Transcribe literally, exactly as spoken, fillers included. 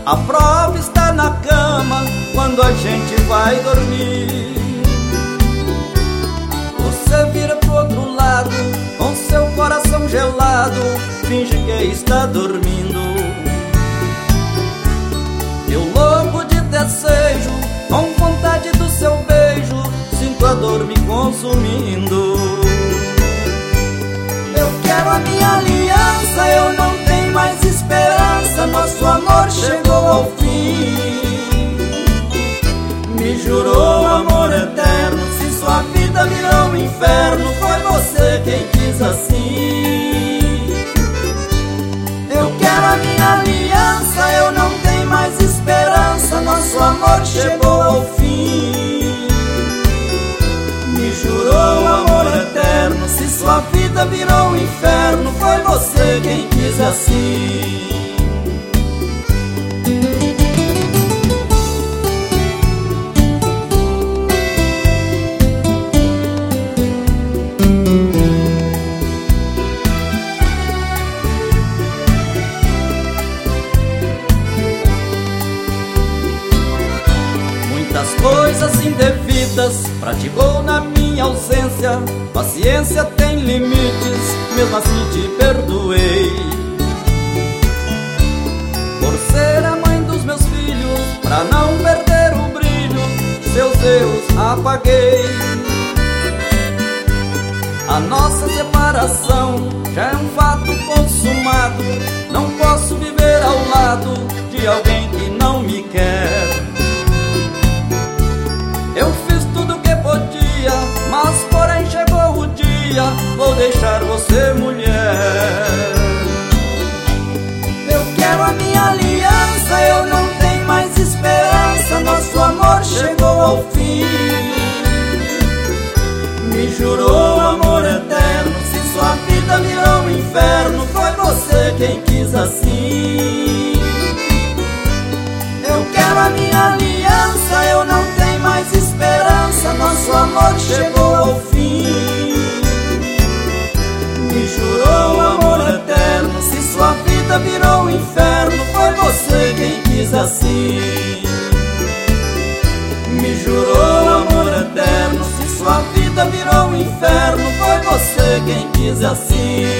A prova está na cama quando a gente vai dormir. Você vira pro outro lado com seu coração gelado, finge que está dormindo. Eu louco de desejo, com vontade do seu beijo, sinto a dor me consumindo. Eu quero a minha aliança, eu não tenho mais esperança, nosso amor chegou ao fim. Me jurou amor eterno, se sua vida virou um inferno, foi você quem quis assim. Eu quero a minha aliança, eu não tenho mais esperança, nosso amor chegou ao fim. Me jurou amor eterno, se sua vida virou um inferno, foi você quem quis assim. Muitas coisas indevidas praticou na minha ausência, paciência tem limites, mesmo assim te perdoei. Por ser a mãe dos meus filhos, pra não perder o brilho, seus erros apaguei. A nossa separação já é um fato consumado, não posso viver ao lado de alguém que não me quer. Eu fiz tudo o que podia, mas porém chegou o dia, vou deixar você mulher. Eu quero a minha aliança, eu não tenho mais esperança, nosso amor chegou ao fim. Me jurou amor eterno, se sua vida virou um inferno, foi você quem quis assim. Eu quero a minha aliança, eu não tenho mais esperança, nosso amor chegou ao fim. Me jurou amor eterno, se sua vida virou um inferno, foi você quem quis assim. Me jurou amor eterno, se sua vida virou um inferno, foi você quem quis assim.